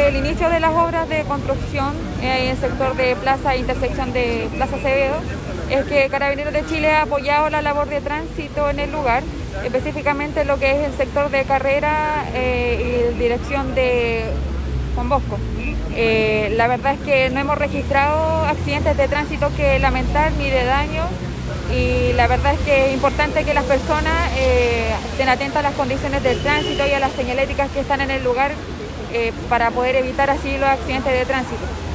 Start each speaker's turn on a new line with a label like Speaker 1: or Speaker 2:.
Speaker 1: desde el inicio de las obras de construcción en el sector de Plaza, intersección de Plaza Acevedo, es que Carabineros de Chile ha apoyado la labor de tránsito en el lugar, específicamente lo que es el sector de carrera y dirección de Juan Bosco. La verdad es que no hemos registrado accidentes de tránsito que lamentar ni de daño, y la verdad es que es importante que las personas estén atentas a las condiciones del tránsito y a las señaléticas que están en el lugar para poder evitar así los accidentes de tránsito.